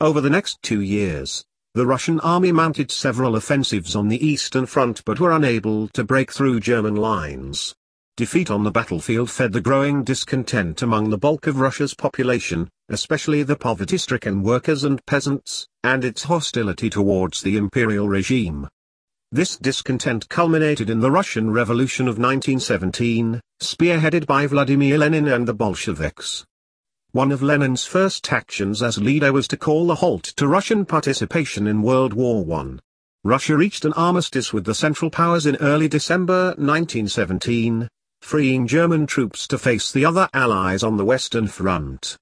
Over the next 2 years, the Russian army mounted several offensives on the Eastern Front but were unable to break through German lines. Defeat on the battlefield fed the growing discontent among the bulk of Russia's population, especially the poverty-stricken workers and peasants, and its hostility towards the imperial regime. This discontent culminated in the Russian Revolution of 1917, spearheaded by Vladimir Lenin and the Bolsheviks. One of Lenin's first actions as leader was to call a halt to Russian participation in World War I. Russia reached an armistice with the Central Powers in early December 1917, freeing German troops to face the other Allies on the Western Front.